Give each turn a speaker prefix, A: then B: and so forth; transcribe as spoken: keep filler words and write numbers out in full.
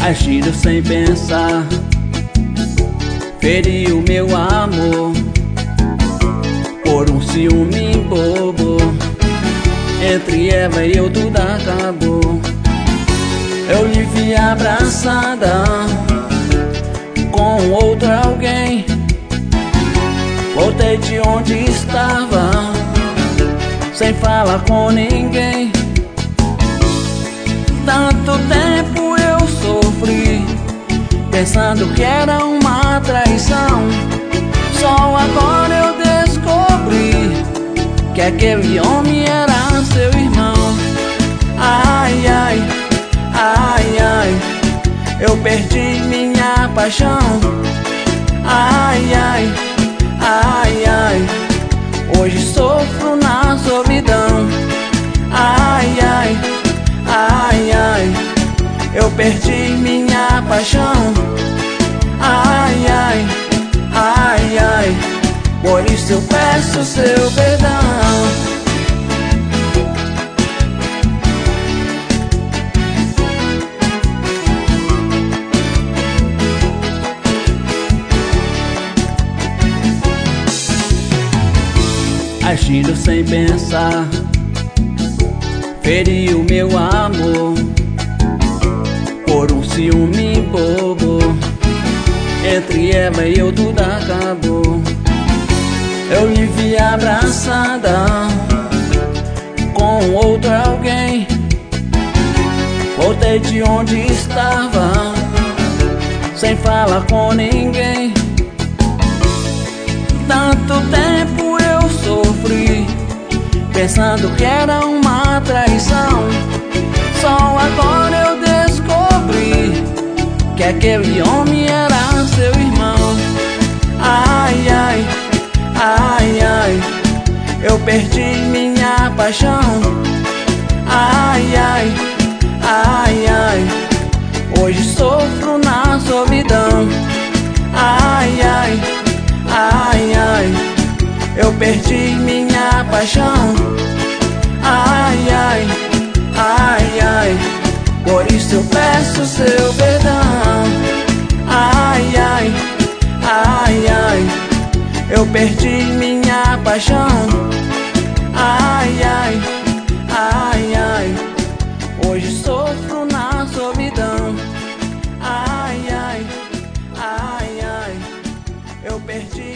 A: Agindo sem pensar, feriu meu amor por um ciúme bobo. Entre Eva e eu tudo acabou. Eu lhe vi abraçada com outro alguém. Voltei de onde estava, sem falar com ninguém. Tanto tempo eu sofri, pensando que era uma traição. Só agora eu descobri que aquele homem era seu irmão. Ai, ai, ai, ai, eu perdi minha paixão. Ai, ai, ai, ai, hoje sofro na solidão. Ai, ai, ai, ai, eu perdi minha paixão. Ai, ai, ai, ai, por isso eu peço seu perdão. Agindo sem pensar, feriu meu amor por um ciúme bobo. Entre Eva e eu tudo acabou. Eu lhe vi abraçada com outro alguém. Voltei de onde estava, sem falar com ninguém. Tanto tempo eu sofri, pensando que era uma traição. Só agora eu descobri que aquele homem era seu irmão. Ai, ai, ai, ai, eu perdi minha paixão. Ai, ai, ai, ai, hoje sofro na solidão. Ai, ai, ai, ai, eu perdi minha paixão. Ai, ai, ai, ai, por isso eu peço seu perdão. Ai, ai, ai, ai, eu perdi minha paixão. Ai, ai, ai, ai, hoje sofro na solidão. Ai, ai, ai, ai, eu perdi